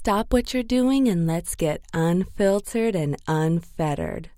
stop what you're doing and let's get unfiltered and unfettered.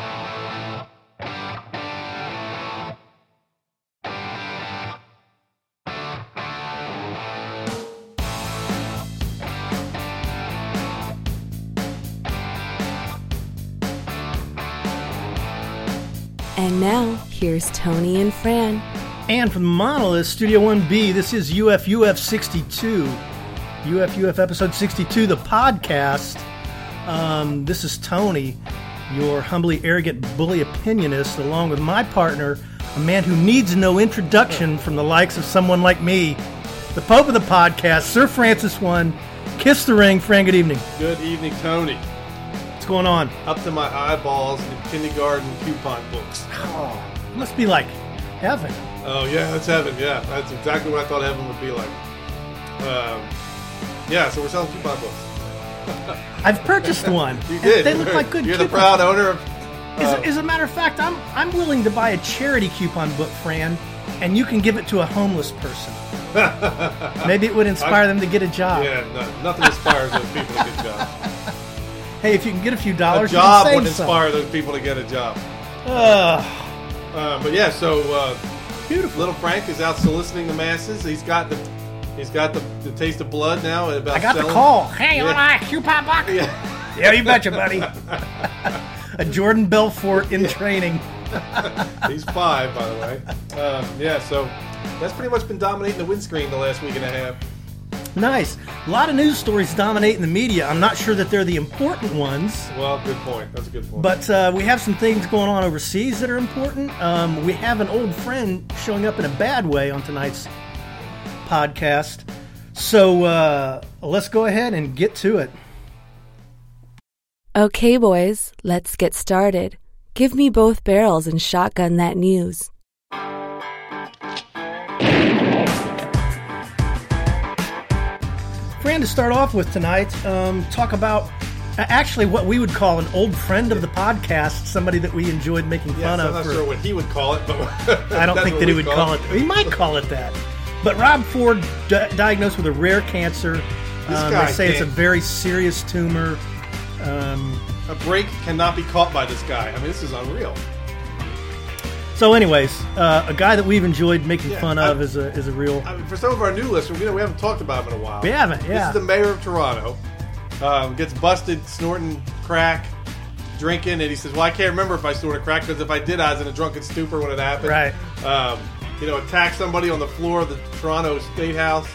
And now, here's Tony and Fran. And from Monolith Studio 1B, this is UF 62. UF episode 62, the podcast. This is Tony, your humbly arrogant bully opinionist, along with my partner, a man who needs no introduction from the likes of someone like me, the Pope of the podcast, Sir Francis I. Kiss the ring. Fran, good evening. Good evening, Tony. What's going on? Up to my eyeballs in kindergarten coupon books. Oh, it must be like heaven. Oh, yeah, that's heaven. Yeah, that's exactly what I thought heaven would be like. Yeah, so we're selling coupon books. I've purchased one. You did. They look like good You're coupons. the proud owner of... As a matter of fact, I'm willing to buy a charity coupon book, Fran, and you can give it to a homeless person. Maybe it would inspire them to get a job. Yeah, nothing inspires those people to get a job. Hey, if you can get a few dollars, A job you can would save inspire those people to get a job. But yeah, so beautiful. Little Frank is out soliciting the masses. He's got the taste of blood now. About I got selling. the call. Hey, you want a coupon book? Yeah. Yeah, you betcha, buddy. A Jordan Belfort in training. He's 5, by the way. Yeah, so that's pretty much been dominating the windscreen the last week and a half. Nice. A lot of news stories dominating the media. I'm not sure that they're the important ones. Well, good point. That's a good point. But we have some things going on overseas that are important. We have an old friend showing up in a bad way on tonight's podcast. So let's go ahead and get to it. Okay, boys, let's get started. Give me both barrels and shotgun that news. Fran, to start off with tonight, talk about actually what we would call an old friend of the podcast, somebody that we enjoyed making fun of. I'm not sure what he would call it, but I don't think that he would call it. He might call it that. But Rob Ford diagnosed with a rare cancer. They say it's a very serious tumor. A break cannot be caught by this guy. I mean, this is unreal. So, anyways, a guy that we've enjoyed making fun of is a real. I mean, for some of our new listeners, we haven't talked about him in a while. We haven't. Yeah. This is the mayor of Toronto. Gets busted snorting crack, drinking, and he says, "Well, I can't remember if I snorted crack because if I did, I was in a drunken stupor when it happened." Right. Attacked somebody on the floor of the Toronto State House,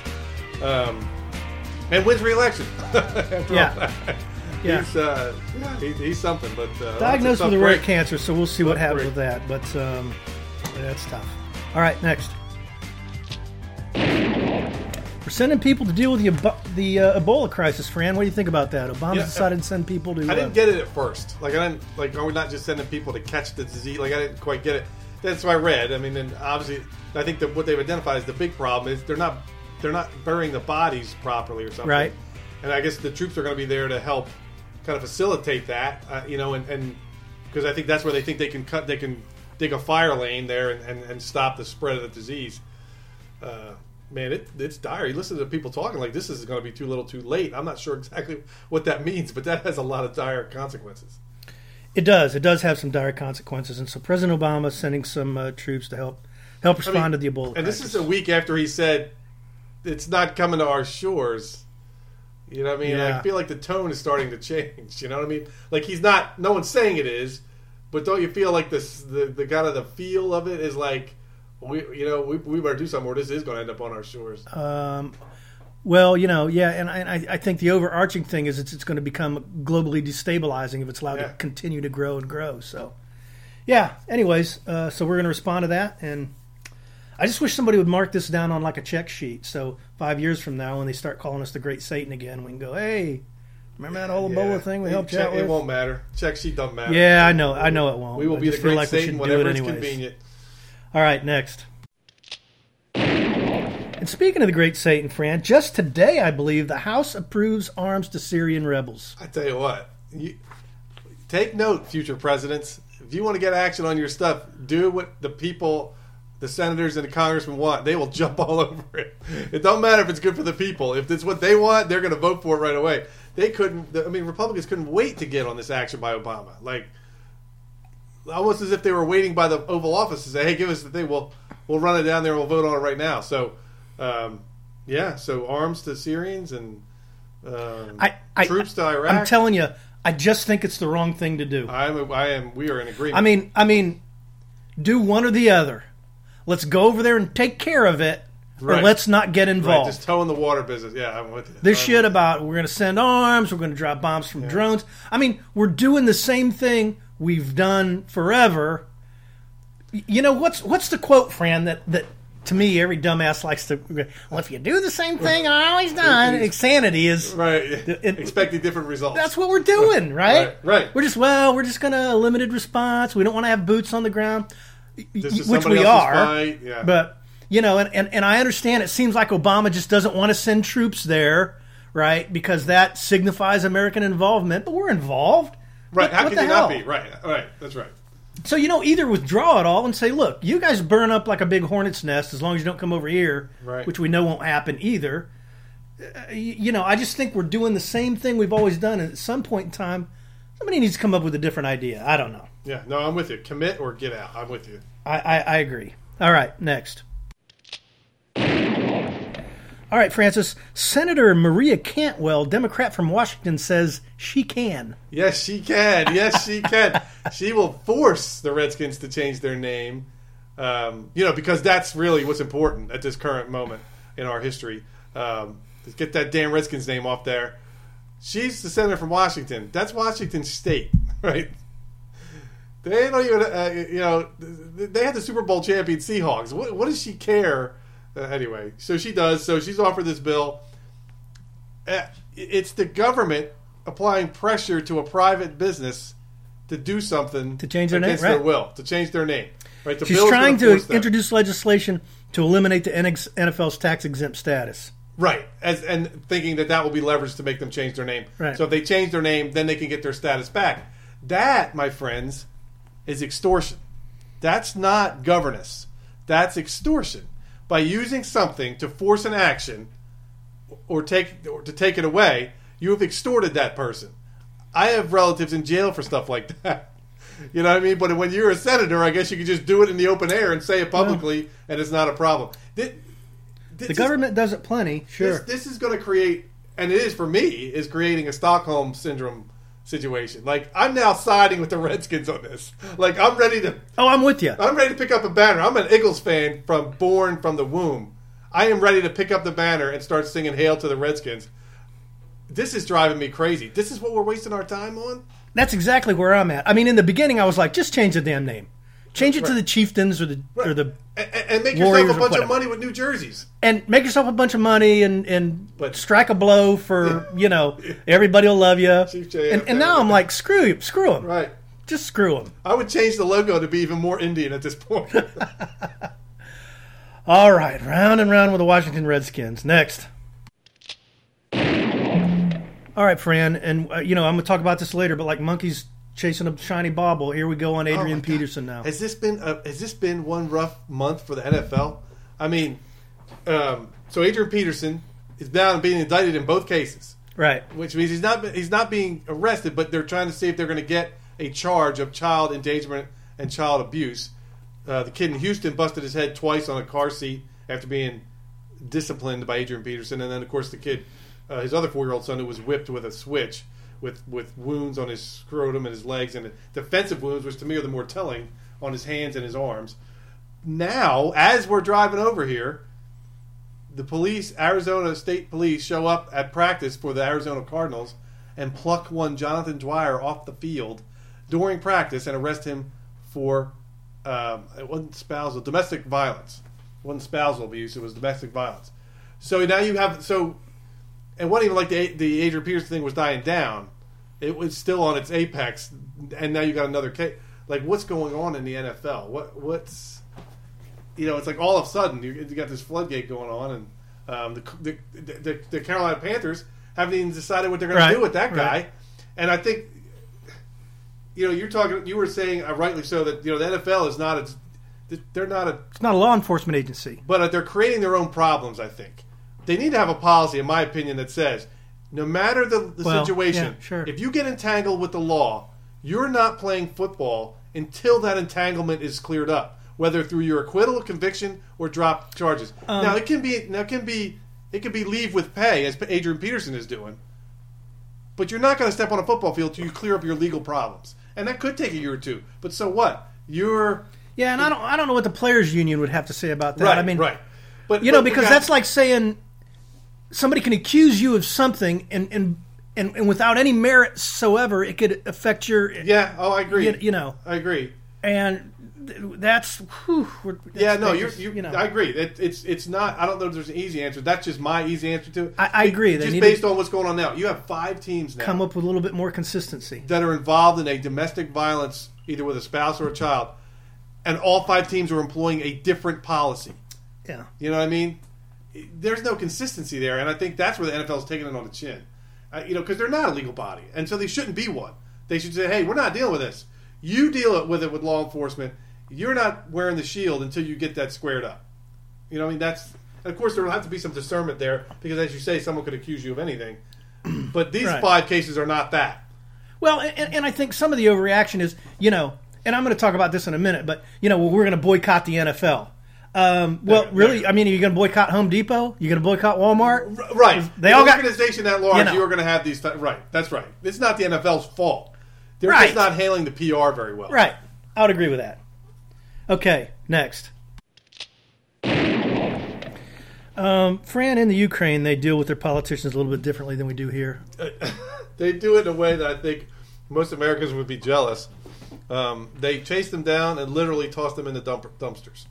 and wins re-election. Yeah. He's something, but diagnosed with a rare cancer, so we'll see what happens with that. But that's tough. All right, next. We're sending people to deal with the Ebola crisis, Fran. What do you think about that? Obama decided to send people to. I didn't get it at first. Are we not just sending people to catch the disease? I didn't quite get it. That's what I read. I mean, and obviously, I think that what they've identified as the big problem is they're not burying the bodies properly or something. Right. And I guess the troops are going to be there to help kind of facilitate that, and because I think that's where they think they can dig a fire lane there and stop the spread of the disease. Man, it's dire. You listen to people talking like this is going to be too little too late. I'm not sure exactly what that means, but that has a lot of dire consequences. It does. It does have some dire consequences. And so President Obama is sending some troops to help respond to the Ebola crisis. And this is a week after he said it's not coming to our shores. You know what I mean? Yeah. I feel like the tone is starting to change. You know what I mean? Like he's not. No one's saying it is, but don't you feel like this? The kind of the feel of it is like we better do something, or this is going to end up on our shores. Well, and I think the overarching thing is it's going to become globally destabilizing if it's allowed to continue to grow and grow. So, yeah. Anyways, so we're going to respond to that, and I just wish somebody would mark this down on like a check sheet. So 5 years from now, when they start calling us the Great Satan again, we can go, "Hey, remember that whole Ebola thing we helped you out with?" It won't matter. Check sheet doesn't matter. Yeah, I know it won't. We will be the Great Satan whenever it's convenient. All right, next. And speaking of the Great Satan, Fran, just today, I believe, the House approves arms to Syrian rebels. I tell you what, take note, future presidents. If you want to get action on your stuff, do what the people, the senators and the congressmen want. They will jump all over it. It don't matter if it's good for the people. If it's what they want, they're going to vote for it right away. they couldn't. I mean, Republicans couldn't wait to get on this action by Obama. Like almost as if they were waiting by the Oval Office to say, "Hey, give us the thing. We'll run it down there. and We'll vote on it right now." So, so arms to Syrians and troops to Iraq. I'm telling you, I just think it's the wrong thing to do. We are in agreement. I mean, do one or the other. Let's go over there and take care of it, or let's not get involved. Right, just toe in the water business. Yeah, I'm with you. This shit about we're going to send arms, we're going to drop bombs from drones. I mean, we're doing the same thing we've done forever. You know, what's the quote, Fran, that to me every dumbass likes to, well, if you do the same thing I've always done, insanity is... Right, expecting different results. That's what we're doing, right? Right. We're just going to limited response. We don't want to have boots on the ground, which we are. Fight. Yeah. But, you know, and I understand it seems like Obama just doesn't want to send troops there, right? Because that signifies American involvement, but we're involved. Right, how can you not be? Right, that's right. So, you know, either withdraw it all and say, look, you guys burn up like a big hornet's nest as long as you don't come over here, which we know won't happen either. You know, I just think we're doing the same thing we've always done. And at some point in time, somebody needs to come up with a different idea. I don't know. Yeah, no, I'm with you. Commit or get out. I'm with you. I agree. All right, next. All right, Francis. Senator Maria Cantwell, Democrat from Washington, says she can. Yes, she can. Yes, she can. She will force the Redskins to change their name, because that's really what's important at this current moment in our history. Let's get that damn Redskins name off there. She's the senator from Washington. That's Washington State, right? They don't even, they had the Super Bowl champion Seahawks. What does she care? Anyway, so she does. So she's offered this bill. It's the government applying pressure to a private business to do something to change their name, against their will, to change their name. Right? The She's trying to introduce legislation to eliminate the NFL's tax-exempt status. Right, and thinking that will be leveraged to make them change their name. Right. So if they change their name, then they can get their status back. That, my friends, is extortion. That's not governance. That's extortion. By using something to force an action or to take it away, you have extorted that person. I have relatives in jail for stuff like that. You know what I mean? But when you're a senator, I guess you can just do it in the open air and say it publicly, and it's not a problem. The government does it plenty, sure. This is going to create, and it is for me, is creating a Stockholm Syndrome situation. Like, I'm now siding with the Redskins on this. Like, I'm ready to... Oh, I'm with you. I'm ready to pick up a banner. I'm an Eagles fan born from the womb. I am ready to pick up the banner and start singing Hail to the Redskins. This is driving me crazy. This is what we're wasting our time on? That's exactly where I'm at. I mean, in the beginning, I was like, just change the damn name. Change it to the Chieftains or the and make Warriors yourself a bunch of money with New Jerseys. And make yourself a bunch of money and strike a blow for, everybody will love you. And now I'm like, screw them. Right. Just screw them. I would change the logo to be even more Indian at this point. All right. Round and round with the Washington Redskins. Next. All right, Fran. And, I'm going to talk about this later, but like monkeys chasing a shiny bauble. Here we go on Adrian Peterson now. Has this been one rough month for the NFL? I mean, so Adrian Peterson is now being indicted in both cases, right? Which means he's not being arrested, but they're trying to see if they're going to get a charge of child endangerment and child abuse. The kid in Houston busted his head twice on a car seat after being disciplined by Adrian Peterson, and then of course the kid, his other 4-year-old son, who was whipped with a switch. With wounds on his scrotum and his legs, and defensive wounds, which to me are the more telling, on his hands and his arms. Now, as we're driving over here, the police, Arizona State Police, show up at practice for the Arizona Cardinals and pluck one Jonathan Dwyer off the field during practice and arrest him for it wasn't spousal, domestic violence. It wasn't spousal abuse, it was domestic violence. So now you have and it wasn't even like the Adrian Peterson thing was dying down. It was still on its apex, and now you got another case. Like, what's going on in the NFL? What's it's like all of a sudden you got this floodgate going on, and the Carolina Panthers haven't even decided what they're going to do with that guy. Right. And I think you were saying rightly so that the NFL is not it's not a law enforcement agency, but they're creating their own problems. I think they need to have a policy, in my opinion, that says No matter the situation, yeah, sure. If you get entangled with the law, you're not playing football until that entanglement is cleared up, whether through your acquittal, conviction, or drop charges. Now it can be leave with pay, as Adrian Peterson is doing. But you're not going to step on a football field till you clear up your legal problems, and that could take a year or two. But so what? And I don't know what the players' union would have to say about that. Right, I mean, right. But because that's like saying somebody can accuse you of something and without any merit whatsoever, it could affect your. Yeah. Oh, I agree. I agree. And that's. I agree. It's not. I don't know if there's an easy answer. That's just my easy answer to it. I agree. Just based on what's going on now, you have 5 teams now. Come up with a little bit more consistency that are involved in a domestic violence, either with a spouse or a child, and all 5 teams are employing a different policy. Yeah. You know what I mean? There's no consistency there, and I think that's where the NFL is taking it on the chin. Because they're not a legal body, and so they shouldn't be one. They should say, "Hey, we're not dealing with this. You deal with it with law enforcement. You're not wearing the shield until you get that squared up." You know, I mean, of course, there will have to be some discernment there because, as you say, someone could accuse you of anything. But these 5 cases are not that. Well, and I think some of the overreaction is, and I'm going to talk about this in a minute, but we're going to boycott the NFL. Really, I mean, are you going to boycott Home Depot? You're going to boycott Walmart? Right. They all got organization at large. You are going to have these. Right. That's right. It's not the NFL's fault. They're just not handling the PR very well. Right. I would agree with that. Okay. Next. Fran, in the Ukraine, they deal with their politicians a little bit differently than we do here. They do it in a way that I think most Americans would be jealous. They chase them down and literally toss them in the dumpsters.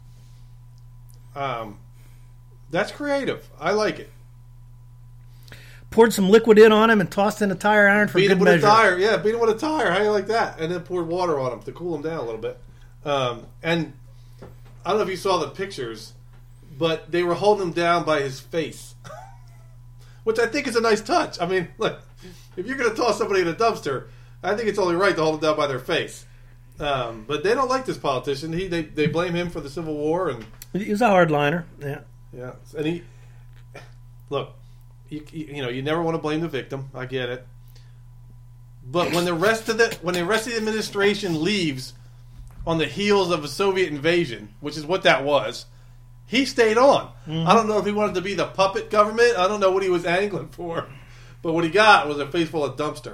That's creative. I like it. Poured some liquid in on him and tossed in a tire iron for good measure. Beat him with a tire. How do you like that? And then poured water on him to cool him down a little bit. And I don't know if you saw the pictures, but they were holding him down by his face, which I think is a nice touch. I mean, look, if you're going to toss somebody in a dumpster, I think it's only right to hold them down by their face. But they don't like this politician. They blame him for the Civil War, and he's a hardliner. Yeah. And look, you never want to blame the victim. I get it. But when the rest of the administration leaves on the heels of a Soviet invasion, which is what that was, he stayed on. Mm-hmm. I don't know if he wanted to be the puppet government. I don't know what he was angling for, but what he got was a face full of dumpster.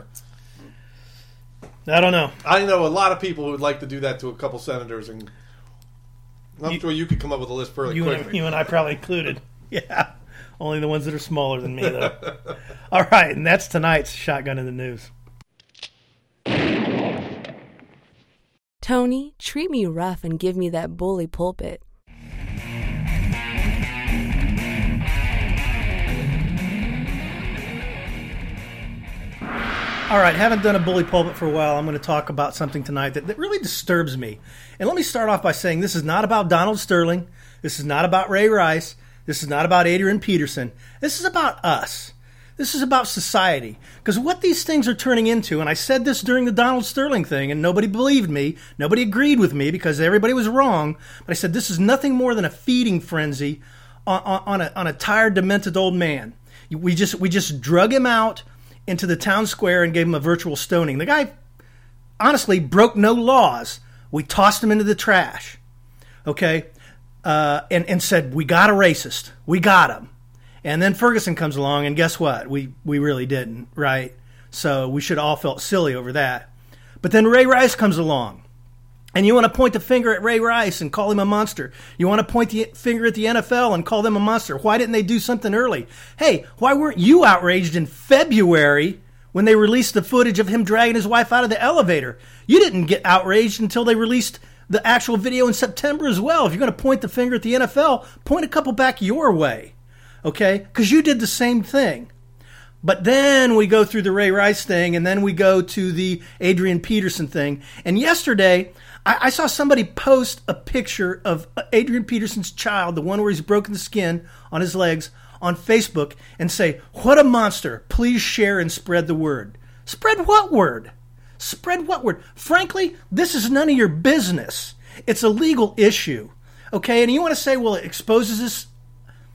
I don't know. I know a lot of people who would like to do that to a couple senators, and I'm sure you could come up with a list fairly quickly. You and I probably included. Yeah. Only the ones that are smaller than me, though. All right, and that's tonight's Shotgun in the News. Tony, treat me rough and give me that bully pulpit. All right, haven't done a bully pulpit for a while. I'm going to talk about something tonight that really disturbs me. And let me start off by saying this is not about Donald Sterling. This is not about Ray Rice. This is not about Adrian Peterson. This is about us. This is about society. Because what these things are turning into, and I said this during the Donald Sterling thing, and nobody believed me. Nobody agreed with me because everybody was wrong. But I said this is nothing more than a feeding frenzy on a tired, demented old man. We just drug him out into the town square and gave him a virtual stoning. The guy, honestly, broke no laws. We tossed him into the trash. Okay? And said, we got a racist. We got him. And then Ferguson comes along, and guess what? We really didn't, right? So we should have all felt silly over that. But then Ray Rice comes along. And you want to point the finger at Ray Rice and call him a monster. You want to point the finger at the NFL and call them a monster. Why didn't they do something early? Hey, why weren't you outraged in February when they released the footage of him dragging his wife out of the elevator? You didn't get outraged until they released the actual video in September as well. If you're going to point the finger at the NFL, point a couple back your way, okay? Because you did the same thing. But then we go through the Ray Rice thing, and then we go to the Adrian Peterson thing. And yesterday, I saw somebody post a picture of Adrian Peterson's child, the one where he's broken the skin on his legs, on Facebook, and say, "What a monster. Please share and spread the word." Spread what word? Spread what word? Frankly, this is none of your business. It's a legal issue. Okay, and you want to say, well, it exposes us.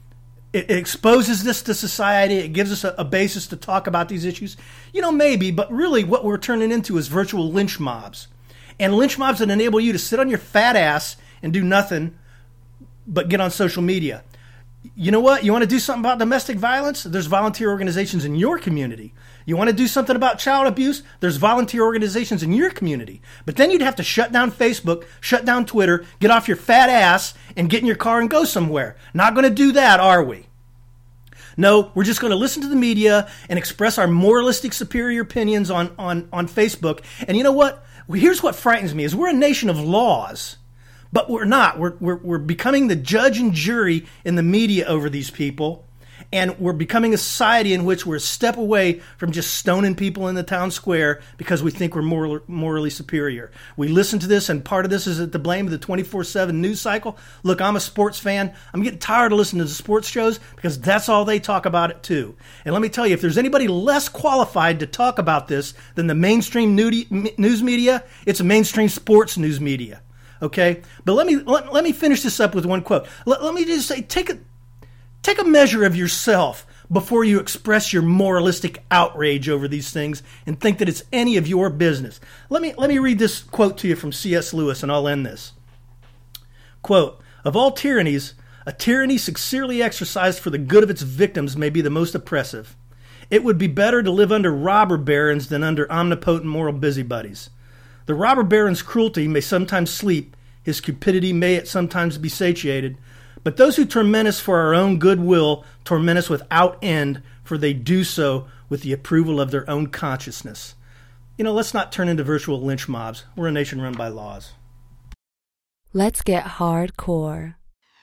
it exposes this to society. It gives us a basis to talk about these issues. Maybe, but really what we're turning into is virtual lynch mobs. And lynch mobs that enable you to sit on your fat ass and do nothing but get on social media. You know what? You want to do something about domestic violence? There's volunteer organizations in your community. You want to do something about child abuse? There's volunteer organizations in your community. But then you'd have to shut down Facebook, shut down Twitter, get off your fat ass, and get in your car and go somewhere. Not going to do that, are we? No, we're just going to listen to the media and express our moralistic superior opinions on Facebook. And you know what? Here's what frightens me is we're a nation of laws. But we're not. We're becoming the judge and jury in the media over these people. And we're becoming a society in which we're a step away from just stoning people in the town square because we think we're morally superior. We listen to this, and part of this is at the blame of the 24/7 news cycle. Look, I'm a sports fan. I'm getting tired of listening to the sports shows because that's all they talk about it too. And let me tell you, if there's anybody less qualified to talk about this than the mainstream news media, it's a mainstream sports news media. Okay? But let me finish this up with one quote. Let me just say, take a measure of yourself before you express your moralistic outrage over these things and think that it's any of your business. Let me read this quote to you from C.S. Lewis, and I'll end this. Quote, "Of all tyrannies, a tyranny sincerely exercised for the good of its victims may be the most oppressive. It would be better to live under robber barons than under omnipotent moral busybodies. The robber baron's cruelty may sometimes sleep, his cupidity may at sometimes be satiated, but those who torment us for our own good will torment us without end, for they do so with the approval of their own consciousness." Let's not turn into virtual lynch mobs. We're a nation run by laws. Let's get hardcore.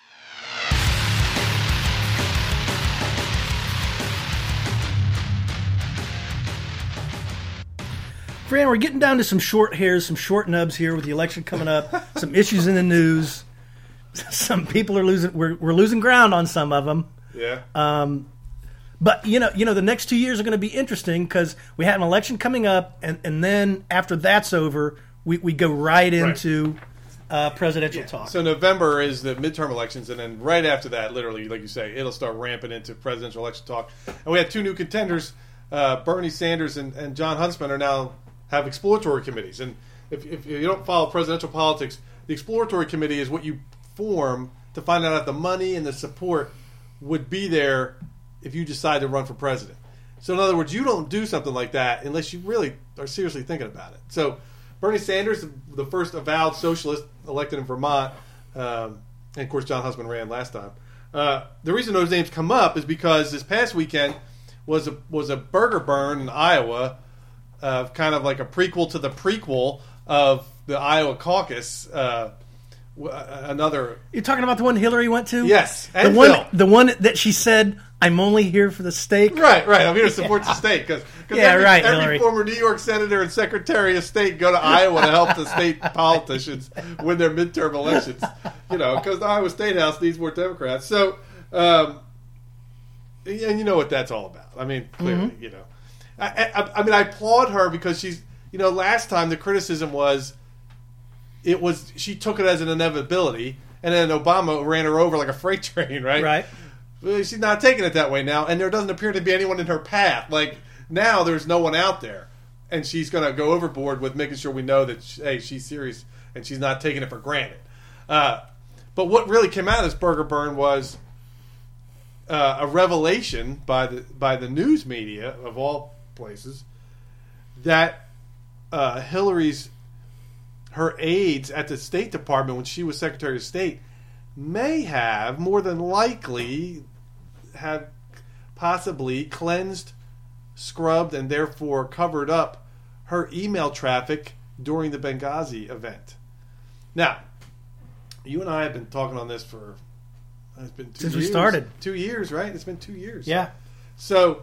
Fran, we're getting down to some short hairs, some short nubs here with the election coming up, some issues in the news. Some people are losing. We're losing ground on some of them. Yeah. But the next 2 years are going to be interesting because we have an election coming up, and then after that's over, we go right into presidential talk. So November is the midterm elections, and then right after that, literally, like you say, it'll start ramping into presidential election talk. And we have two new contenders, Bernie Sanders and John Huntsman, are now have exploratory committees. And if you don't follow presidential politics, the exploratory committee is what you form to find out if the money and the support would be there if you decide to run for president. So in other words, you don't do something like that unless you really are seriously thinking about it. So Bernie Sanders, the first avowed socialist elected in Vermont, and of course John Huntsman ran last time. The reason those names come up is because this past weekend was a burger burn in Iowa, kind of like a prequel to the prequel of the Iowa caucus. Another. You're talking about the one Hillary went to? Yes, and the one that she said, "I'm only here for the steak." Right. I'm here to support the state because every former New York senator and secretary of state go to Iowa to help the state politicians win their midterm elections. Because the Iowa State House needs more Democrats. So, and you know what that's all about. I mean, clearly, I mean, I applaud her because she's. Last time the criticism was. She took it as an inevitability, and then Obama ran her over like a freight train, right? Right. Well, she's not taking it that way now, and there doesn't appear to be anyone in her path. Like, now there's no one out there, and she's going to go overboard with making sure we know that, she's serious, and she's not taking it for granted. But what really came out of this burger burn was a revelation by the news media, of all places, that her aides at the State Department when she was Secretary of State may have, more than likely, have possibly cleansed, scrubbed, and therefore covered up her email traffic during the Benghazi event. Now, you and I have been talking on this for, it's been 2 years. Since we started. 2 years, right? It's been 2 years. Yeah. So,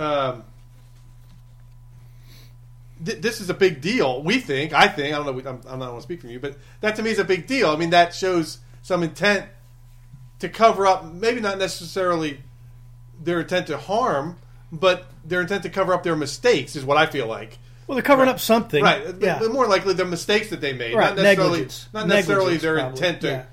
this is a big deal. I think. I don't know. I'm not going to speak for you, but that to me is a big deal. I mean, that shows some intent to cover up. Maybe not necessarily their intent to harm, but their intent to cover up their mistakes is what I feel like. Well, they're covering up something, right? Yeah. But more likely the mistakes that they made, right. not necessarily Negligence their probably. intent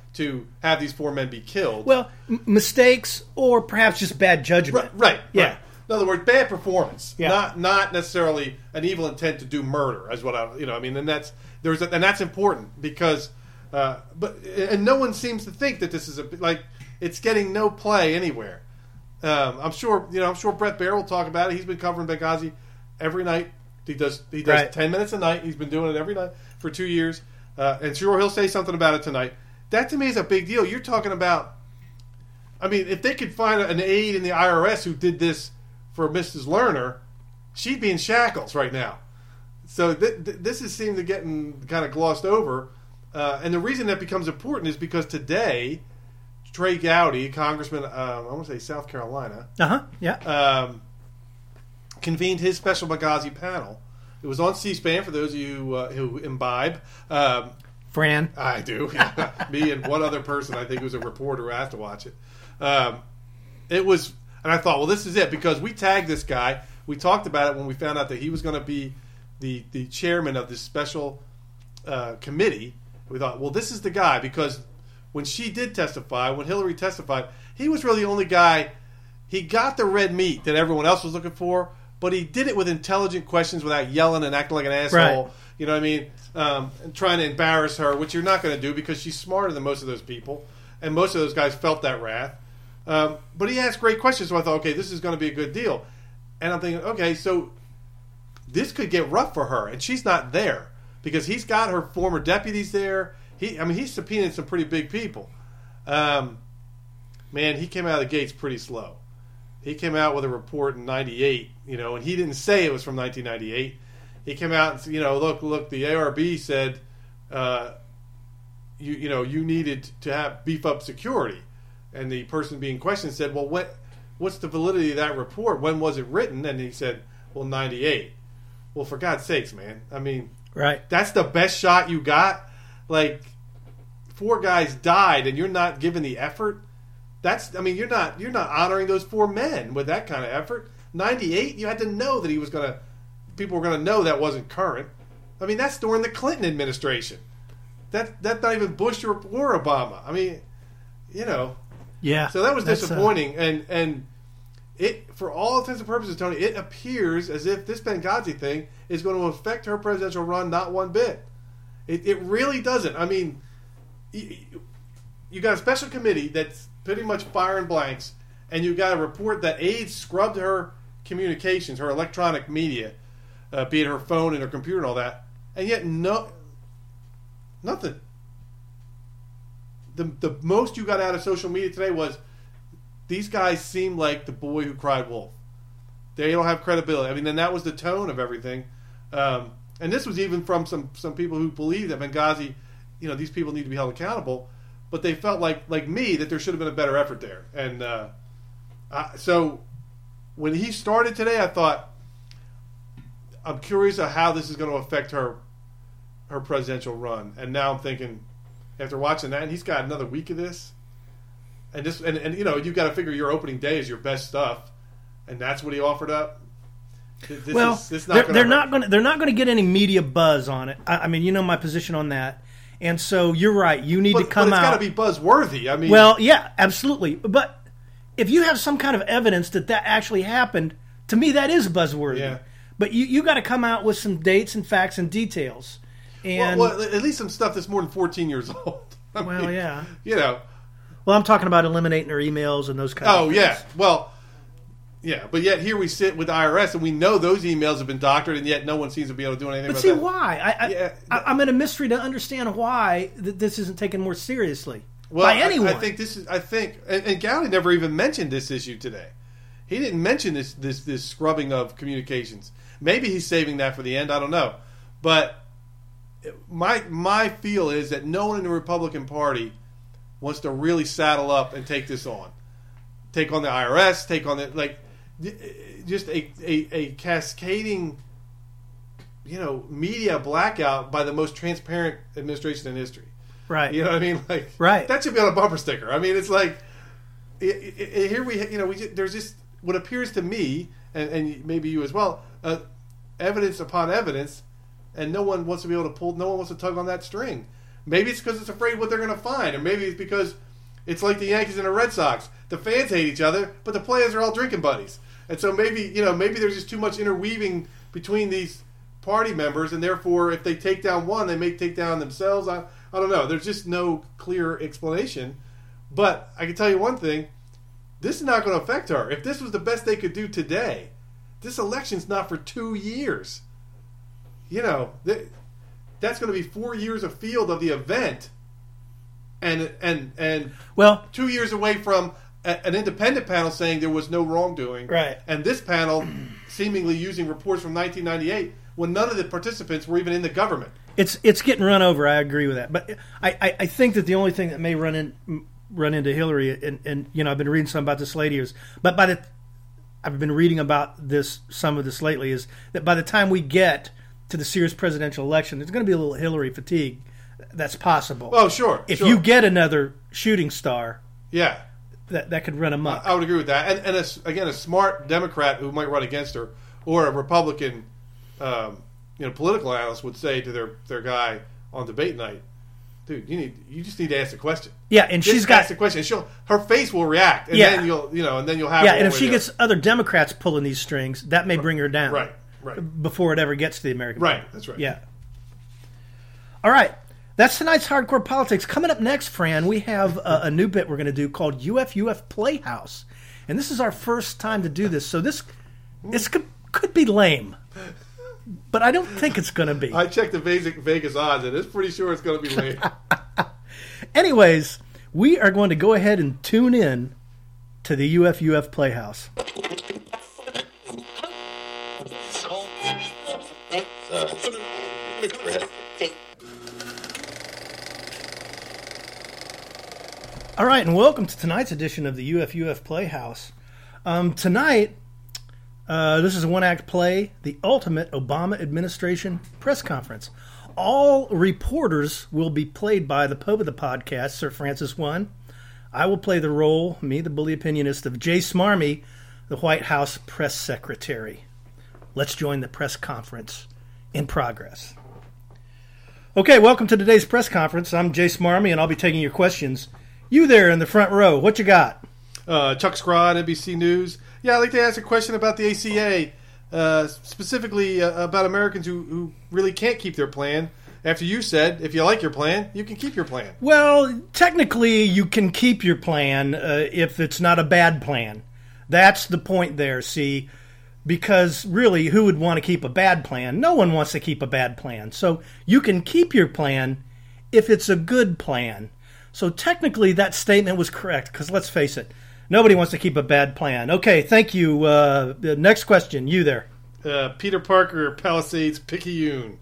to have these 4 men be killed. Well, mistakes or perhaps just bad judgment. Right. Yeah. Right. In other words, bad performance. Yeah. Not necessarily an evil intent to do murder, as what and that's important because, and no one seems to think that this is it's getting no play anywhere. I'm sure Bret Baier will talk about it. He's been covering Benghazi every night. He does right. 10 minutes a night. He's been doing it every night for 2 years. And sure, he'll say something about it tonight. That to me is a big deal. You're talking about, if they could find an aide in the IRS who did this for Mrs. Lerner, she'd be in shackles right now. So this is seemed to getting kind of glossed over. And the reason that becomes important is because today, Trey Gowdy, Congressman, I want to say South Carolina, Yeah. Convened his special Benghazi panel. It was on C-SPAN for those of you who imbibe. Fran. I do. Me and one other person, I think, who's a reporter who has to watch it. It was, and I thought, well, this is it, because we tagged this guy. We talked about it when we found out that he was going to be the chairman of this special committee. We thought, well, this is the guy, because when she did testify, when Hillary testified, he was really the only guy. He got the red meat that everyone else was looking for, but he did it with intelligent questions without yelling and acting like an asshole. Right. You know what I mean? And trying to embarrass her, which you're not going to do because she's smarter than most of those people. And most of those guys felt that wrath. But he asked great questions, so I thought, okay, this is going to be a good deal. And I'm thinking, okay, so this could get rough for her. And she's not there because he's got her former deputies there. He's subpoenaed some pretty big people. Man, he came out of the gates pretty slow. He came out with a report in 98, and he didn't say it was from 1998. He came out and said, look, the ARB said, you needed to beef up security. And the person being questioned said, well, what's the validity of that report? When was it written? And he said, well, 98. Well, for God's sakes, man. Right. That's the best shot you got? 4 guys died and you're not giving the effort? You're not honoring those 4 men with that kind of effort. 98, you had to know that people were going to know that wasn't current. That's during the Clinton administration. That's not even Bush or Obama. Yeah. So that was disappointing. And it, for all intents and purposes, Tony, it appears as if this Benghazi thing is going to affect her presidential run not one bit. It really doesn't. You got a special committee that's pretty much firing blanks, and you got a report that aides scrubbed her communications, her electronic media, be it her phone and her computer and all that, and yet nothing. The most you got out of social media today was these guys seem like the boy who cried wolf. They don't have credibility. And that was the tone of everything. And this was even from some people who believe that Benghazi, these people need to be held accountable, but they felt like me that there should have been a better effort there. And so when he started today, I thought, I'm curious of how this is going to affect her presidential run. And now I'm thinking, after watching that, and he's got another week of this, and you've got to figure your opening day is your best stuff, and that's what he offered up. They're not going to get any media buzz on it. My position on that. And so you're right. You need to come out. But it's got to be buzzworthy. Well, yeah, absolutely. But if you have some kind of evidence that actually happened, to me that is buzzworthy. Yeah. But you got to come out with some dates and facts and details. And well, at least some stuff that's more than 14 years old. Yeah. Well, I'm talking about eliminating their emails and those kind of things. Oh, yeah. Well, yeah. But yet here we sit with the IRS and we know those emails have been doctored, and yet no one seems to be able to do anything about that. But see, why? I'm in a mystery to understand why this isn't taken more seriously by anyone. I think and Gowdy never even mentioned this issue today. He didn't mention this scrubbing of communications. Maybe he's saving that for the end. I don't know. But my feel is that no one in the Republican Party wants to really saddle up and take this on. Take on the IRS, take on just a cascading, media blackout by the most transparent administration in history. Right. You know what I mean? Right. That should be on a bumper sticker. It's like here there's just what appears to me, and maybe you as well, evidence upon evidence, and no one wants to tug on that string. Maybe it's because it's afraid what they're going to find, or maybe it's because it's like the Yankees and the Red Sox. The fans hate each other, but the players are all drinking buddies. And so maybe there's just too much interweaving between these party members, and therefore if they take down one, they may take down themselves. I don't know. There's just no clear explanation. But I can tell you one thing. This is not going to affect her. If this was the best they could do today, this election's not for 2 years. That's going to be 4 years of field of the event, and well, 2 years away from an independent panel saying there was no wrongdoing, right? And this panel seemingly using reports from 1998 when none of the participants were even in the government. It's getting run over. I agree with that, but I think that the only thing that may run into Hillary, and I've been reading some about this lately, I've been reading about some of this lately, is that by the time we get to the serious presidential election, there's going to be a little Hillary fatigue. That's possible. Oh, sure. If you get another shooting star, yeah, that could run amok. I would agree with that. And a smart Democrat who might run against her, or a Republican, political analyst would say to their guy on debate night, dude, you just need to ask the question. Yeah, and just she's got ask the question. Her face will react, and then you'll have. Yeah, and if she gets other Democrats pulling these strings, that may bring her down. Right. Before it ever gets to the American right, people. That's right. Yeah. All right. That's tonight's Hardcore Politics. Coming up next, Fran, we have a new bit we're going to do called UF Playhouse. And this is our first time to do this, so this could be lame. But I don't think it's going to be. I checked the Vegas odds, and it's pretty sure it's going to be lame. Anyways, we are going to go ahead and tune in to the UF Playhouse. All right, and welcome to tonight's edition of the UF Playhouse. Tonight, this is a one-act play, The Ultimate Obama Administration Press Conference. All reporters will be played by the Pope of the podcast, Sir Francis One. I will play the role, me, the bully opinionist, of Jay Smarmy, the White House press secretary. Let's join the press conference in progress. Okay, welcome to today's press conference. I'm Jay Smarmy, and I'll be taking your questions. You there in the front row, what you got? Chuck Scrod, NBC News. Yeah, I'd like to ask a question about the ACA, specifically about Americans who really can't keep their plan. After you said, if you like your plan, you can keep your plan. Well, technically, you can keep your plan if it's not a bad plan. That's the point there, see? Because really, who would want to keep a bad plan? No one wants to keep a bad plan. So you can keep your plan if it's a good plan. So technically, that statement was correct, because let's face it, nobody wants to keep a bad plan. Okay, thank you. The next question, you there. Peter Parker, Palisades, Picayune.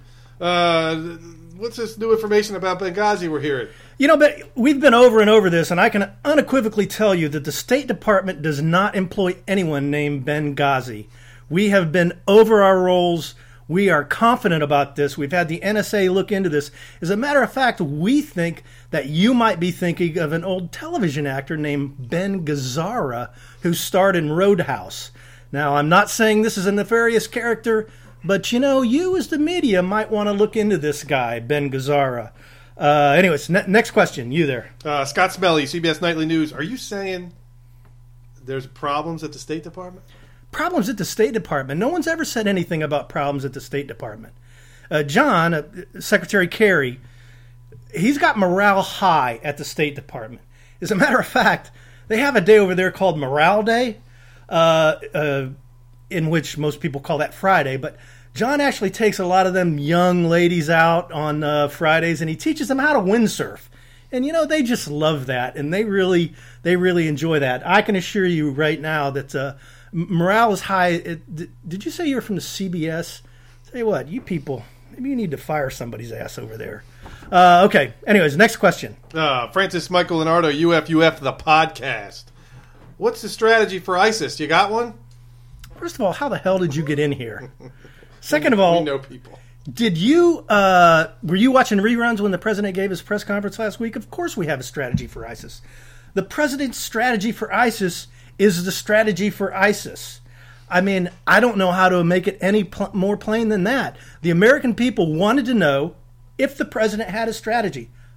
What's this new information about Benghazi we're hearing? But we've been over and over this, and I can unequivocally tell you that the State Department does not employ anyone named Benghazi. We have been over our roles. We are confident about this. We've had the NSA look into this. As a matter of fact, we think that you might be thinking of an old television actor named Ben Gazzara, who starred in Roadhouse. Now, I'm not saying this is a nefarious character, but you as the media might want to look into this guy, Ben Gazzara. Anyways, next question. You there. Scott Smelly, CBS Nightly News. Are you saying there's problems at the State Department? Problems at the State Department. No one's ever said anything about problems at the State Department. John, Secretary Kerry, he's got morale high at the State Department. As a matter of fact, they have a day over there called Morale Day, in which most people call that Friday. But John actually takes a lot of them young ladies out on Fridays, and he teaches them how to windsurf. And, they just love that, and they really enjoy that. I can assure you right now that morale is high. Did you say you were from the CBS? Tell you what, you people, maybe you need to fire somebody's ass over there. Okay. Anyways, next question. Francis Michael Leonardo, UF the podcast. What's the strategy for ISIS? You got one? First of all, how the hell did you get in here? Second of all, we know people. Did you were you watching reruns when the president gave his press conference last week? Of course, we have a strategy for ISIS. The president's strategy for ISIS is the strategy for ISIS. I mean, I don't know how to make it any more plain than that. The American people wanted to know if the president had a strategy.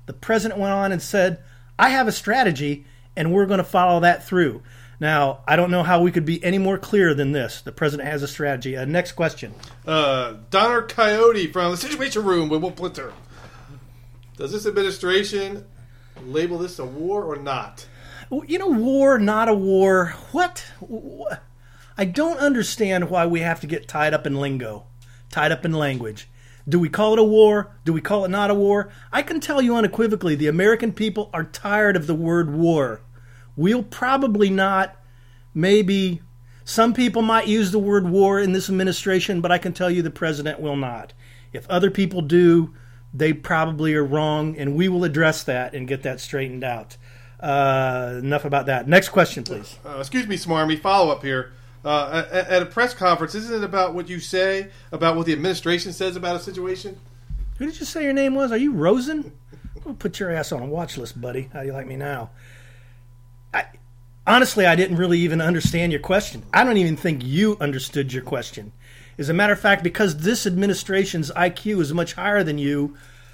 The president went on and said, I have a strategy, and we're going to follow that through. Now, I don't know how we could be any more clear than this. The president has a strategy. Next question. Donner Coyote from the Situation Room with Will Plinter. Does this administration label this a war or not? War, not a war. What? I don't understand why we have to get tied up in lingo, tied up in language. Do we call it a war? Do we call it not a war? I can tell you unequivocally, the American people are tired of the word war. We'll probably not, maybe, some people might use the word war in this administration, but I can tell you the president will not. If other people do, they probably are wrong, and we will address that and get that straightened out. Enough about that. Next question, please. Excuse me, Smarmy. Follow up here. At a press conference, isn't it about what you say, about what the administration says about a situation? Who did you say your name was? Are you Rosen? We'll put your ass on a watch list, buddy. How do you like me now? Honestly, I didn't really even understand your question. I don't even think you understood your question. As a matter of fact, because this administration's IQ is much higher than you,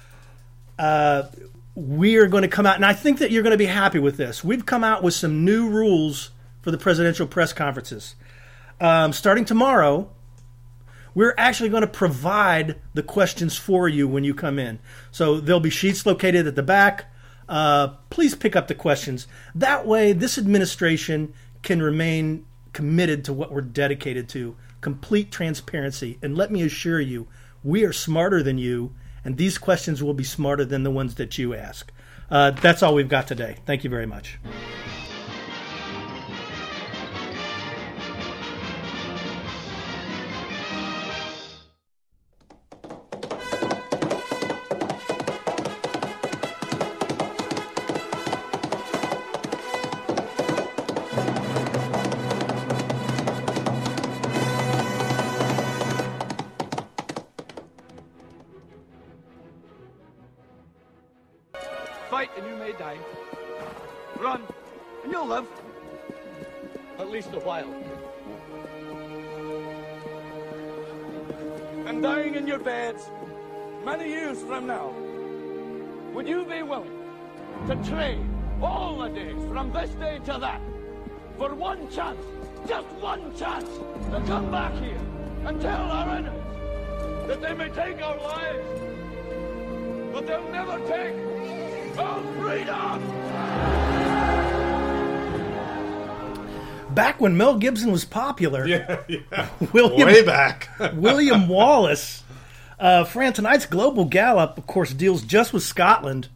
we are going to come out, and I think that you're going to be happy with this. We've come out with some new rules for the presidential press conferences. Starting tomorrow, we're actually going to provide the questions for you when you come in. So there'll be sheets located at the back. Please pick up the questions. That way, this administration can remain committed to what we're dedicated to, complete transparency. And let me assure you, we are smarter than you, and these questions will be smarter than the ones that you ask. That's all we've got today. Thank you very much. Fight and you may die. Run and you'll live. At least a while. And dying in your beds many years from now, would you be willing to trade all the days from this day to that for one chance, just one chance, to come back here and tell our enemies that they may take our lives, but they'll never take our freedom? Back when Mel Gibson was popular, Way back. William Wallace, Fran, tonight's Global Gallup, of course, deals just with Scotland.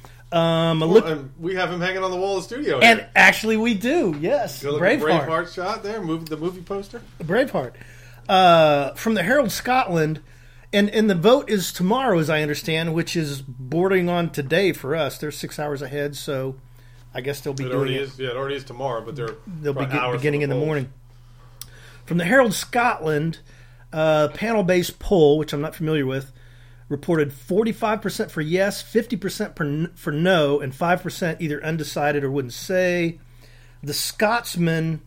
And we have him hanging on the wall of the studio here. And actually we do, yes. Braveheart shot there, the movie poster. Braveheart. From the Herald Scotland, and the vote is tomorrow, as I understand, which is bordering on today for us. They're 6 hours ahead, so I guess they'll be doing it. Yeah, it already is tomorrow, but they'll be beginning in the morning. From the Herald Scotland, panel-based poll, which I'm not familiar with, reported 45% for yes, 50% for no, and 5% either undecided or wouldn't say. The Scotsman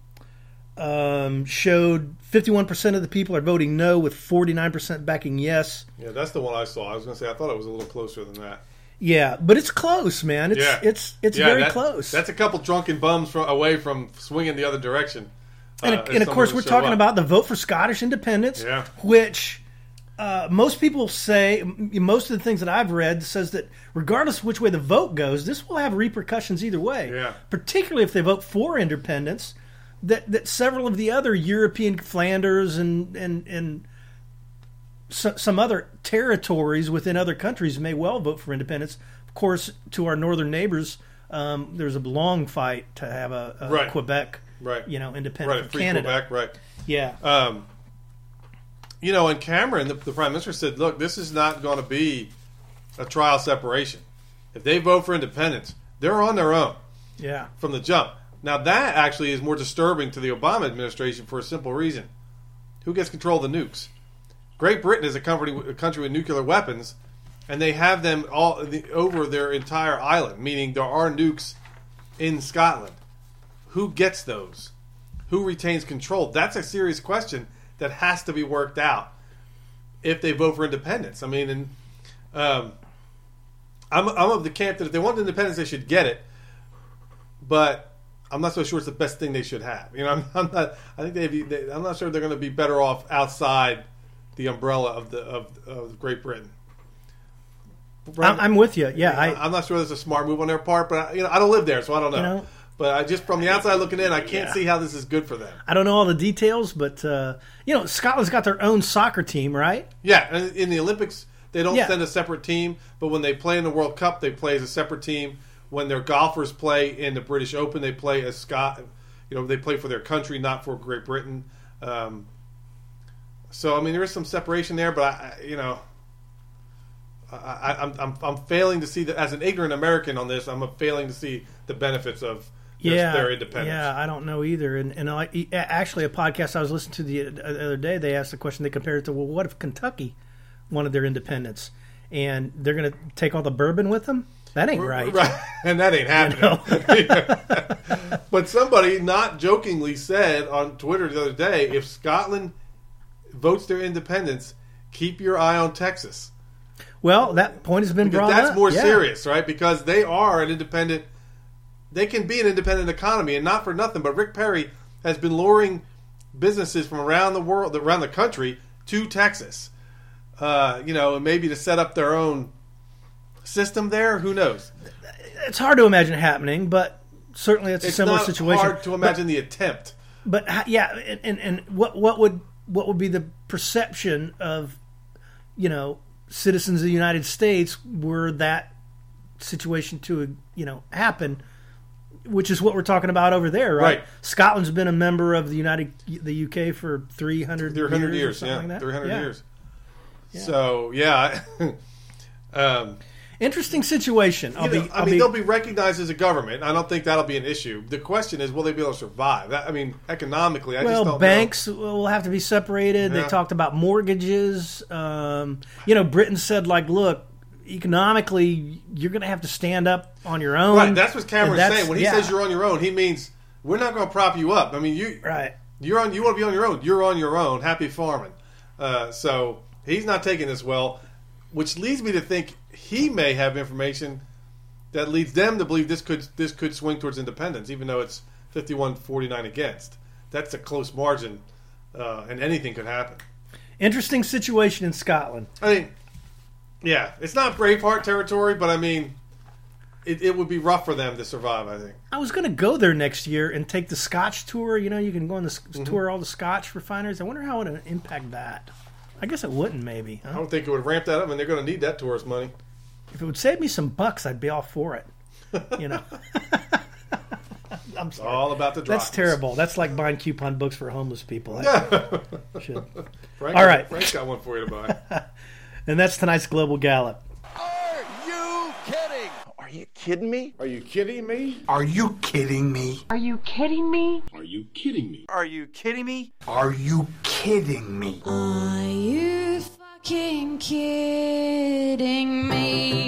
showed 51% of the people are voting no, with 49% backing yes. Yeah, that's the one I saw. I was going to say, I thought it was a little closer than that. Yeah, but it's close, man. It's very close. That's a couple drunken bums away from swinging the other direction. And of course, we're talking about the vote for Scottish independence, which most people say, most of the things that I've read says that regardless of which way the vote goes, this will have repercussions either way. Yeah. Particularly if they vote for independence, that several of the other European Flanders and some other territories within other countries may well vote for independence. Of course, to our northern neighbors, there's a long fight to have a Quebec, independent from Canada. Quebec, right? Yeah. And Cameron, the Prime Minister, said, "Look, this is not going to be a trial separation. If they vote for independence, they're on their own. Yeah. From the jump. Now that actually is more disturbing to the Obama administration for a simple reason: who gets control of the nukes? Great Britain is a country with nuclear weapons, and they have them all over their entire island, meaning there are nukes in Scotland. Who gets those? Who retains control? That's a serious question that has to be worked out if they vote for independence. I mean, I'm of the camp that if they want independence, they should get it. But I'm not so sure it's the best thing they should have. I'm not. I think I'm not sure they're going to be better off outside the umbrella of Great Britain. Right? I'm with you. Yeah, I'm not sure that's a smart move on their part, but I don't live there, so I don't know. But I just from the outside looking in, I can't see how this is good for them. I don't know all the details, but Scotland's got their own soccer team, right? Yeah, and in the Olympics, they don't send a separate team, but when they play in the World Cup, they play as a separate team. When their golfers play in the British Open, they play as they play for their country, not for Great Britain. So there is some separation there, but I'm failing to see that as an ignorant American on this. I'm failing to see the benefits of their independence. Yeah, I don't know either. And actually, a podcast I was listening to the other day, they asked the question. They compared it to, well, what if Kentucky wanted their independence, and they're going to take all the bourbon with them? That ain't right. And that ain't happening. But somebody not jokingly said on Twitter the other day, if Scotland votes their independence, keep your eye on Texas. Well, that point has been brought up. That's more serious, right? Because they are an independent. They can be an independent economy, and not for nothing. But Rick Perry has been luring businesses from around the world, around the country, to Texas. And maybe to set up their own system there. Who knows? It's hard to imagine happening, but certainly it's a similar situation. It's hard to imagine the attempt. But yeah, and what would be the perception of citizens of the United States were that situation to happen, which is what we're talking about over there, right? Scotland's been a member of the UK for 300 years or something like that. 300 years. Yeah. So yeah. Interesting situation. They'll be recognized as a government. I don't think that'll be an issue. The question is, will they be able to survive? Economically, I just don't know. Banks will have to be separated. Yeah. They talked about mortgages. Britain said, look, economically, you're going to have to stand up on your own. Right, that's what Cameron's saying. When he says you're on your own, he means we're not going to prop you up. You want to be on your own. You're on your own. Happy farming. So he's not taking this well, which leads me to think he may have information that leads them to believe this could swing towards independence, even though it's 51-49 against. That's a close margin, and anything could happen. Interesting situation in Scotland. It's not Braveheart territory, but it would be rough for them to survive, I think. I was going to go there next year and take the Scotch tour. You can go on the tour all the Scotch refineries. I wonder how it would impact that. I guess it wouldn't, maybe. Huh? I don't think it would ramp that up, and they're going to need that tourist money. If it would save me some bucks, I'd be all for it. I'm sorry. All about the drops. That's terrible. That's like buying coupon books for homeless people. Frank, all right. Frank's got one for you to buy. And that's tonight's Global Gallop. Are you kidding? Are you kidding me? Are you kidding me? Are you kidding me? Are you kidding me? Are you kidding me? Are you kidding me? Are you kidding me? Are you fucking kidding me?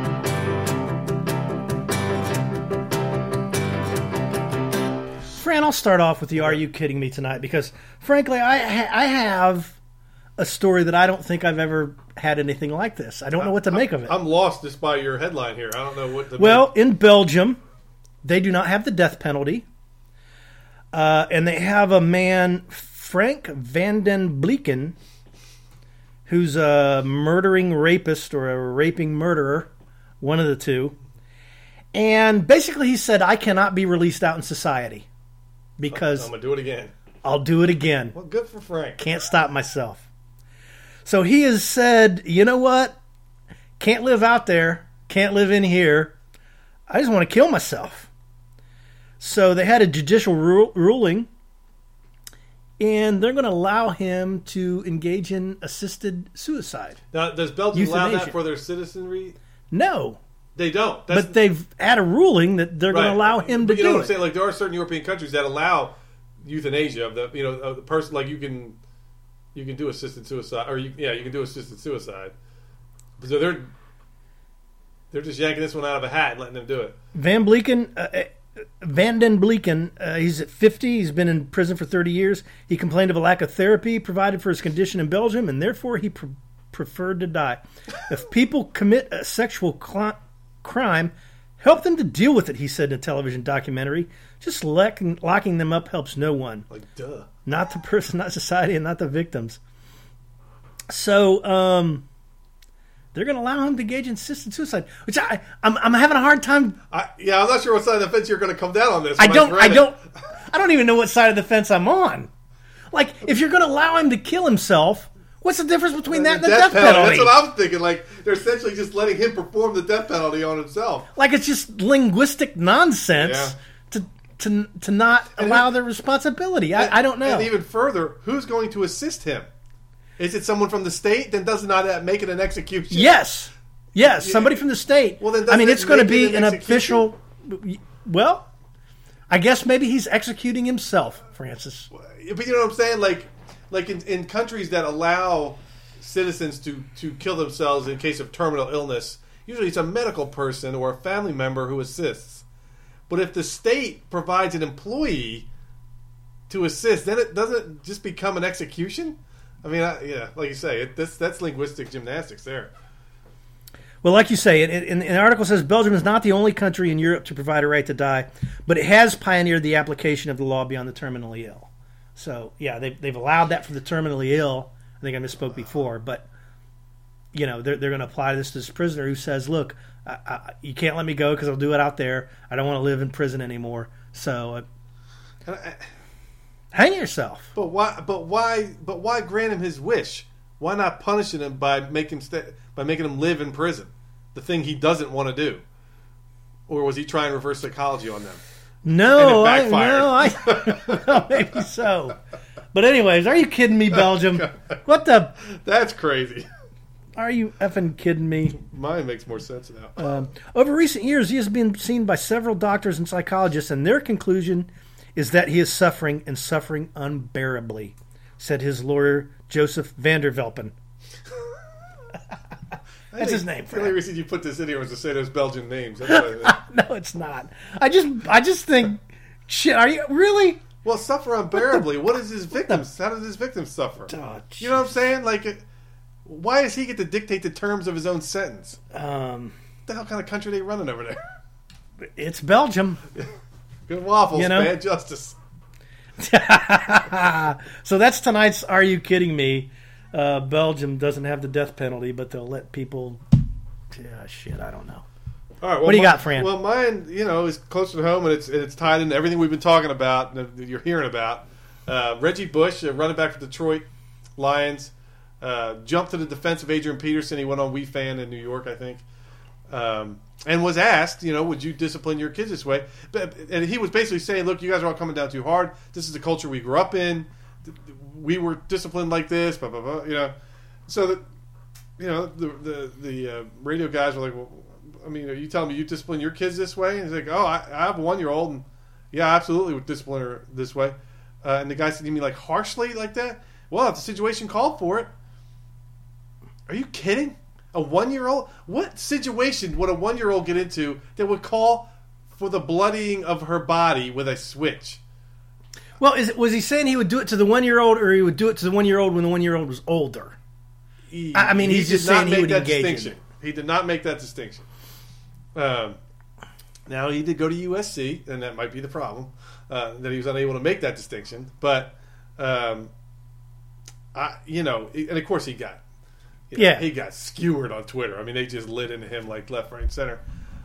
Fran, I'll start off with the Are You Kidding Me tonight because, frankly, I have a story that I don't think I've ever had anything like this. I don't know what to make of it. I'm lost just by your headline here. I don't know what to make. In Belgium, they do not have the death penalty. And they have a man, Frank van den Bleeken, who's a murdering rapist or a raping murderer, one of the two. And basically he said, I cannot be released out in society because I'm going to do it again. I'll do it again. Well, good for Frank. Can't stop myself. So he has said, you know what? Can't live out there. Can't live in here. I just want to kill myself. So they had a judicial ruling, and they're going to allow him to engage in assisted suicide. Now, does Belgium allow that for their citizenry? No. They don't. But they've had a ruling that they're going to allow him to do it. You know what I'm saying? Like, there are certain European countries that allow euthanasia of the person. Like, you can do assisted suicide, or you can do assisted suicide. So they're just yanking this one out of a hat and letting them do it. Van den Bleeken, he's at 50. He's been in prison for 30 years. He complained of a lack of therapy provided for his condition in Belgium, and therefore he preferred to die. If people commit a sexual crime, help them to deal with it, he said in a television documentary. Just locking them up helps no one. Like, duh. Not the person, not society, and not the victims. So, they're going to allow him to engage in assisted suicide, which I'm having a hard time. I'm not sure what side of the fence you're going to come down on this. I don't even know what side of the fence I'm on. Like, if you're going to allow him to kill himself, what's the difference between that and the death penalty? That's what I'm thinking. Like, they're essentially just letting him perform the death penalty on himself. Like, it's just linguistic nonsense to not allow their responsibility. I don't know. And even further, who's going to assist him? Is it someone from the state? Then does not that make it an execution? Yes, somebody from the state. Well, then it's going to be an official. Well, I guess maybe he's executing himself, Francis. But you know what I'm saying? Like in countries that allow citizens to kill themselves in case of terminal illness, usually it's a medical person or a family member who assists. But if the state provides an employee to assist, then it doesn't just become an execution. I mean, like you say, that's linguistic gymnastics there. Well, like you say, in the article says Belgium is not the only country in Europe to provide a right to die, but it has pioneered the application of the law beyond the terminally ill. So, yeah, they've allowed that for the terminally ill. I think I misspoke before, but they're going to apply this to this prisoner who says, "Look, you can't let me go because I'll do it out there. I don't want to live in prison anymore. So, hang yourself." But why grant him his wish? Why not punishing him by making him live in prison, the thing he doesn't want to do? Or was he trying reverse psychology on them? No, maybe so. But anyways, are you kidding me, Belgium? What the? That's crazy. Are you effing kidding me? Mine makes more sense now. Over recent years, he has been seen by several doctors and psychologists, and their conclusion is that he is suffering and suffering unbearably, said his lawyer, Joseph van der Velpen. That's his name. The only reason you put this in here was to say those Belgian names. That's No, it's not. I just think, shit, are you really? Well, suffer unbearably. What is his victims? How does his victims suffer? Oh, you know what I'm saying? Like, why does he get to dictate the terms of his own sentence? What the hell kind of country are they running over there? It's Belgium. Good waffles, bad justice. So that's tonight's Are You Kidding Me? Belgium doesn't have the death penalty, but they'll let people... I don't know. All right, well, what do you got, Fran? Well, mine, is closer to home, and it's tied into everything we've been talking about, and that you're hearing about. Reggie Bush, running back for Detroit Lions, jumped to the defense of Adrian Peterson. He went on WeFan in New York, I think, and was asked, would you discipline your kids this way? And he was basically saying, look, you guys are all coming down too hard. This is the culture we grew up in. We were disciplined like this, blah, blah, blah, So, the radio guys were like, well, I mean, are you telling me you discipline your kids this way? And he's like, I have a 1-year-old, and yeah, I absolutely would discipline her this way. And the guy said, you mean like harshly like that? Well, if the situation called for it. Are you kidding? A 1-year-old? What situation would a 1-year-old get into that would call for the bloodying of her body with a switch? Well, was he saying he would do it to the 1-year-old, or he would do it to the 1-year-old when the 1-year-old was older? He's just saying he would engage in it. He did not make that distinction. Now, he did go to USC, and that might be the problem, that he was unable to make that distinction. But, and of course he got... he got skewered on Twitter. I mean, they just lit into him like left, right, and center.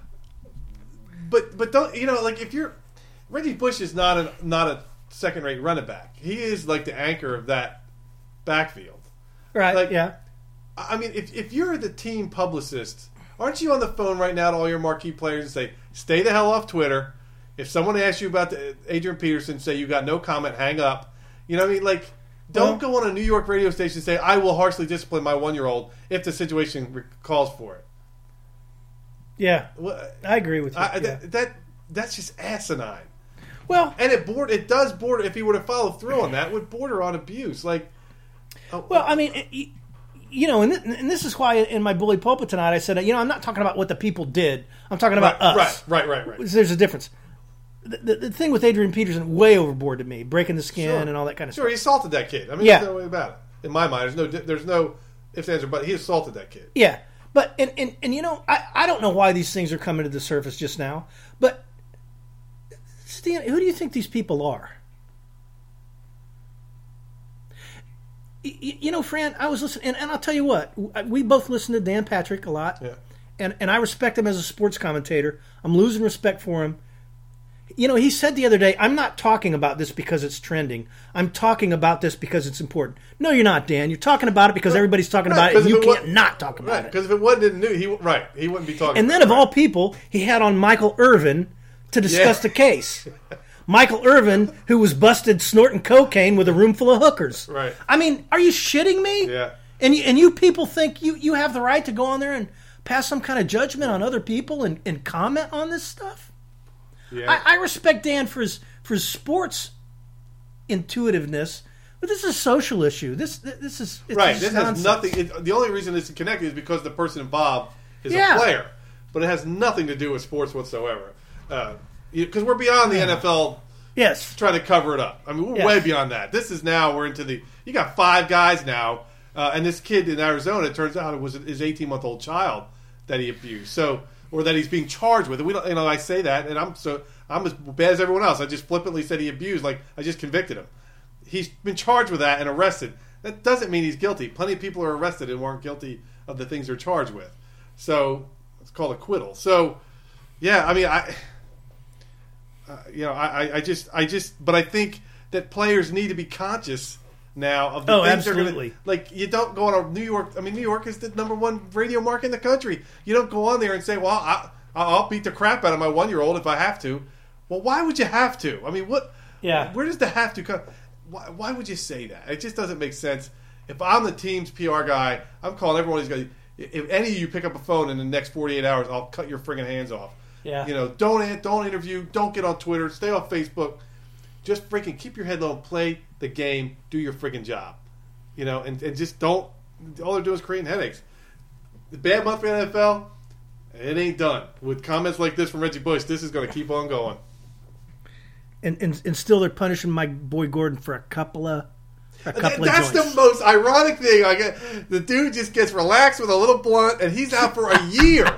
But don't if you're Reggie Bush is not a second-rate running back. He is like the anchor of that backfield, right? I mean, if you're the team publicist, aren't you on the phone right now to all your marquee players and say, "Stay the hell off Twitter"? If someone asks you about Adrian Peterson, say you got no comment, hang up. You know what I mean? Like. Don't go on a New York radio station and say, I will harshly discipline my 1-year-old if the situation calls for it. Yeah, I agree with you. That's just asinine. Well, and it does border, if he were to follow through on that, it would border on abuse. Like, well, I mean, and this is why in my bully pulpit tonight I said, I'm not talking about what the people did. I'm talking about us. Right. There's a difference. The thing with Adrian Peterson, way overboard to me, breaking the skin and all that kind of stuff. Sure, he assaulted that kid. I mean, there's no way about it. In my mind, there's no ifs, ands, or buts. He assaulted that kid. Yeah, But and you know, I don't know why these things are coming to the surface just now. But Stan, who do you think these people are? You know, Fran, I was listening, and I'll tell you what, we both listen to Dan Patrick a lot, Yeah. and I respect him as a sports commentator. I'm losing respect for him. You know, he said the other day, I'm not talking about this because it's trending. I'm talking about this because it's important. No, you're not, Dan. You're talking about it because everybody's talking about it, and you can't not talk about it. Because if it wasn't in the news, he wouldn't be talking And about then, it. of all people, he had on Michael Irvin to discuss the case. Michael Irvin, who was busted snorting cocaine with a room full of hookers. Right. I mean, are you shitting me? Yeah. And you people think you have the right to go on there and pass some kind of judgment on other people and comment on this stuff? Yeah. I respect Dan for his sports intuitiveness, but this is a social issue. This is it's Right. just This nonsense. has nothing. The only reason it's connected is because the person involved is Yeah. a player, but it has nothing to do with sports whatsoever. Because we're beyond the NFL Yes. trying to cover it up. I mean, we're Yes. way beyond that. This is now we're into the. You got 5 guys now, and this kid in Arizona. It turns out it was his 18-month-old child that he abused. So, or that he's being charged with. And we don't. You know, I say that, and I'm as bad as everyone else. I just flippantly said he abused. Like I just convicted him. He's been charged with that and arrested. That doesn't mean he's guilty. Plenty of people are arrested and weren't guilty of the things they're charged with. So it's called acquittal. So, yeah, I mean, but I think that players need to be conscious now of the things they're absolutely. going to. Like, you don't go on New York. I mean, New York is the #1 radio market in the country. You don't go on there and say, "Well, I'll beat the crap out of my 1-year-old if I have to." Well, why would you have to? I mean, what? Yeah. Where does the have to come? Why would you say that? It just doesn't make sense. If I'm the team's PR guy, I'm calling every one of these guys. If any of you pick up a phone in the next 48 hours, I'll cut your friggin' hands off. Yeah. You know, don't interview, don't get on Twitter, stay off Facebook. Just freaking keep your head low and play the game, do your friggin' job. You know, and just don't. All they're doing is creating headaches. The bad month for the NFL, it ain't done. With comments like this from Reggie Bush, this is going to keep on going. And still they're punishing my boy Gordon for a couple of That's joints. the most ironic thing. The dude just gets relaxed with a little blunt, and he's out for a year.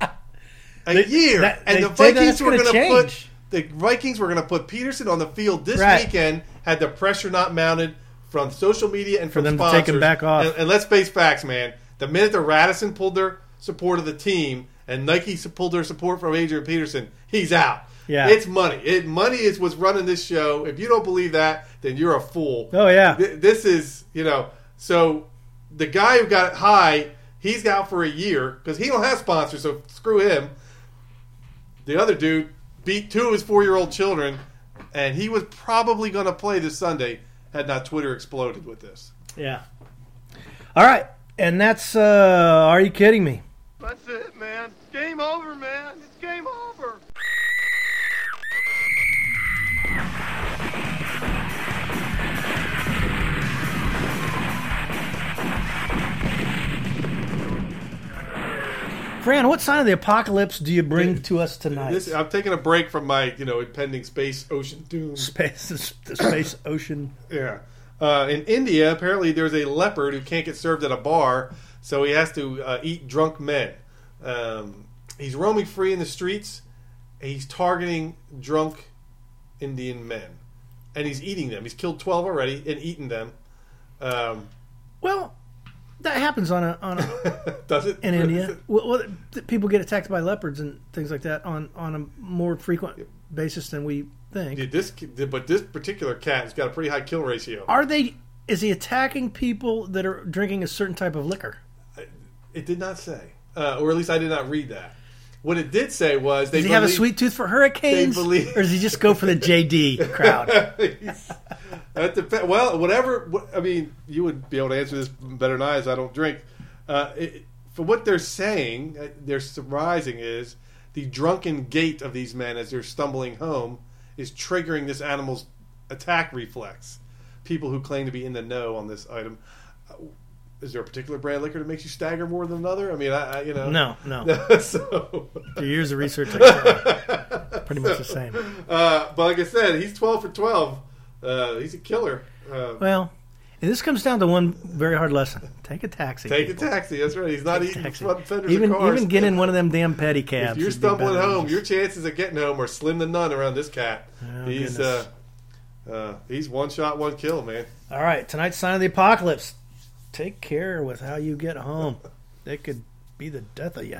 And the Vikings were going to put Peterson on the field this weekend. Had the pressure not mounted from social media and For from them sponsors. to take him back off. And let's face facts, man. The minute that Radisson pulled their support of the team and Nike pulled their support from Adrian Peterson, he's out. Yeah. It's money. Money is what's running this show. If you don't believe that, then you're a fool. Oh, yeah. This is, so the guy who got high, he's out for a year because he don't have sponsors, so screw him. The other dude beat 2 of his 4-year-old children, and he was probably going to play this Sunday had not Twitter exploded with this. Yeah. All right. And that's, are you kidding me? That's it, man. Game over, man. It's game over. Fran, what sign of the apocalypse do you bring to us tonight? I'm taking a break from my, impending space ocean doom. The space ocean. Yeah. In India, apparently there's a leopard who can't get served at a bar, so he has to eat drunk men. He's roaming free in the streets, and he's targeting drunk Indian men. And he's eating them. He's killed 12 already and eaten them. Well, that happens on a Does it? in India. Well, people get attacked by leopards and things like that on a more frequent basis than we think. But this particular cat has got a pretty high kill ratio. Is he attacking people that are drinking a certain type of liquor? It did not say. Or at least I did not read that. What it did say was Does he have a sweet tooth for hurricanes? Or does he just go for the JD crowd? Well, whatever. I mean, you would be able to answer this better than I, as I don't drink. For what they're saying, they're surmising is the drunken gait of these men as they're stumbling home is triggering this animal's attack reflex. People who claim to be in the know on this item. Is there a particular brand of liquor that makes you stagger more than another? I mean, No. So, through years of research, pretty much the same. but like I said, he's 12 for 12. He's a killer. Well, And this comes down to one very hard lesson. Take a taxi. Take people. a taxi. That's right. He's not Take a eating taxi. front fenders of cars. Even get in one of them damn pedicabs. If you're stumbling home, your chances of getting home are slim to none around this cat. Oh, He's one shot, one kill, man. All right, tonight's sign of the apocalypse. Take care with how you get home. It could be the death of you.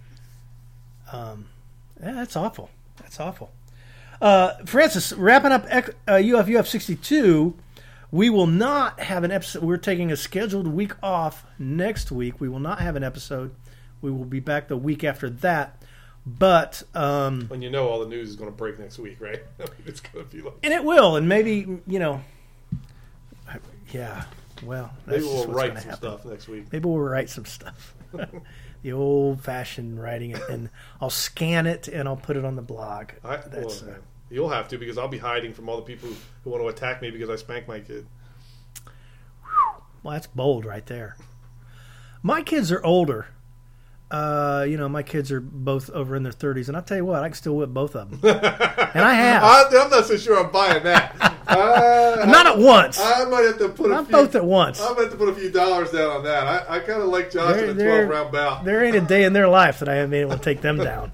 That's awful. That's awful. Francis, wrapping up UF 62, we will not have an episode. We're taking a scheduled week off next week. We will not have an episode. We will be back the week after that. But when you know all the news is going to break next week, right? It's going to be like, and it will, and maybe yeah. Well, that's maybe we'll write some happen. stuff next week. Maybe we'll write some stuff. The old-fashioned writing it, and I'll scan it and I'll put it on the blog. You'll have to, because I'll be hiding from all the people who want to attack me because I spanked my kid. Well, that's bold right there. My kids are older. My kids are both over in their 30s, and I'll tell you what, I can still whip both of them. And I have. I'm not so sure I'm buying that. Not at once. I might have to put Not both at once. I might have to put a few dollars down on that. I kind of like Josh in a 12-round bout. There ain't a day in their life that I haven't been able to take them down.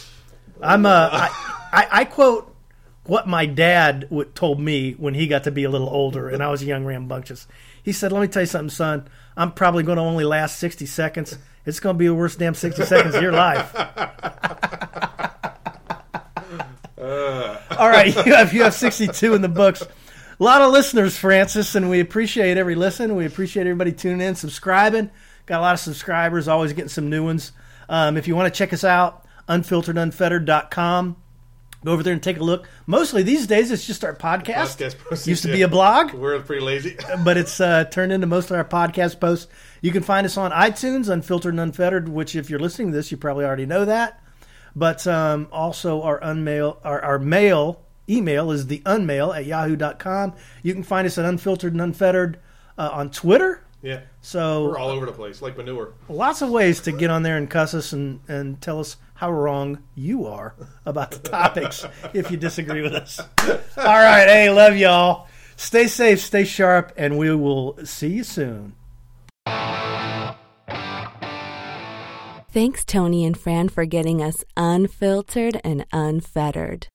I quote what my dad told me when he got to be a little older, and I was young, rambunctious. He said, "Let me tell you something, son. I'm probably going to only last 60 seconds. It's going to be the worst damn 60 seconds of your life." All right, you have 62 in the books. A lot of listeners, Francis, and we appreciate every listen. We appreciate everybody tuning in, subscribing. Got a lot of subscribers, always getting some new ones. If you want to check us out, unfilteredunfettered.com. Go over there and take a look. Mostly these days, it's just our podcast. Used to be a blog. We're pretty lazy. But it's turned into most of our podcast posts. You can find us on iTunes, Unfiltered and Unfettered, which if you're listening to this, you probably already know that. But also our mail email is theunmail@yahoo.com. You can find us at Unfiltered and Unfettered on Twitter. Yeah. So we're all over the place, like manure. Lots of ways to get on there and cuss us and tell us how wrong you are about the topics if you disagree with us. All right. Hey, love y'all. Stay safe, stay sharp, and we will see you soon. Thanks, Tony and Fran, for getting us unfiltered and unfettered.